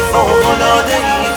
فوق‌العاده‌ای.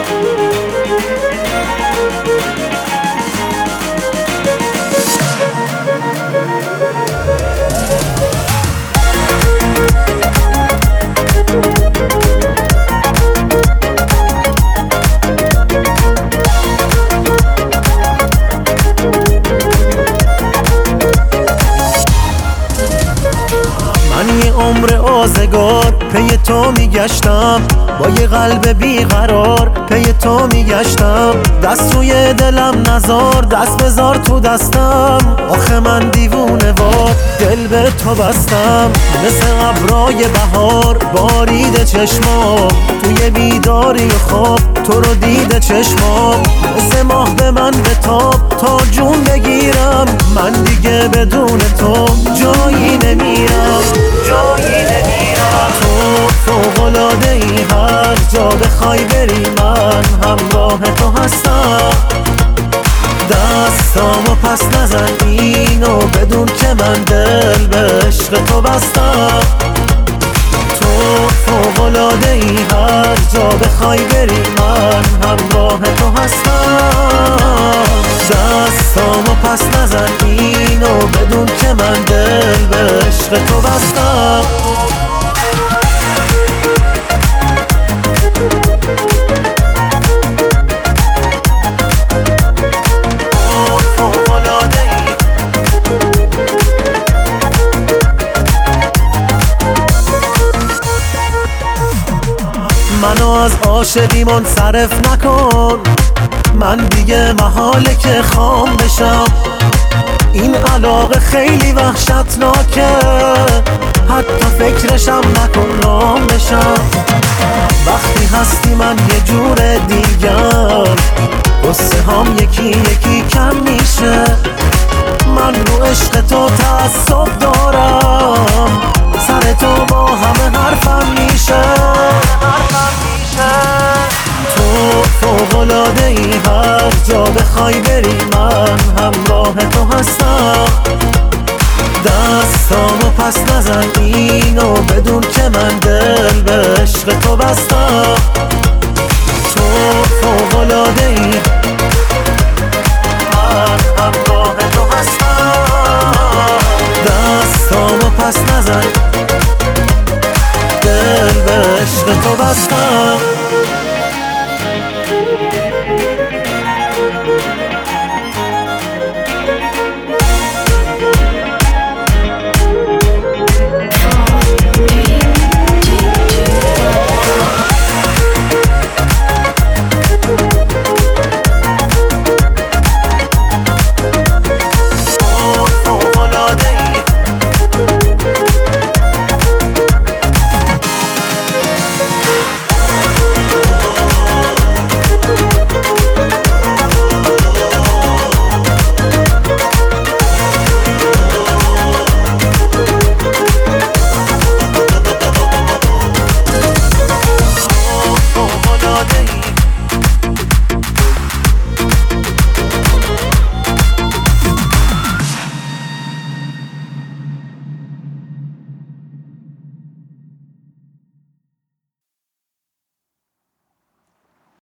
من یه عمر آزگار پی تو میگشتم، با یه قلب بیقرار پی تو میگشتم. دست روی دلم نزار، دست بذار تو دستم. آخه من دیوونه وار دل به تو بستم. مثل ابرای بهار بارید چشمام، توی بیداری خواب تو رو دیده چشمام. مثل ماه به من بتاب تا جون بگیرم، من دیگه بدون تو جایی نمیرم. تو فوق‌العاده‌ای، هر جا بخوای بری من همراه تو هستم. دستامو پس نزن اینو بدون که من دل به عشق تو بستم. تو فوق‌العاده‌ای، هر جا بخوای بری من همراه تو هستم. دستامو پس نزن اینو بدون که من دل به عشق تو بستم. منو از عاشقی منصرف نکن، من دیگه محاله که خام بشم. این علاقه خیلی وحشتناکه، حتی فکرشم نکن رام بشم. وقتی هستی من یه جور دیگر، قصه هم یکی یکی کم میشه. من رو عشق تو تعصب دارم، سر تو با همه حرفم میشه. تو فوق‌العاده‌ای، هر جا بخوای بری من همراه تو هستم. دستامو پس نزن اینو بدون که من دل به عشق تو بستم. تو فوق‌العاده‌ای، من همراه تو هستم. دستامو پس نزن دل به عشق تو بستم.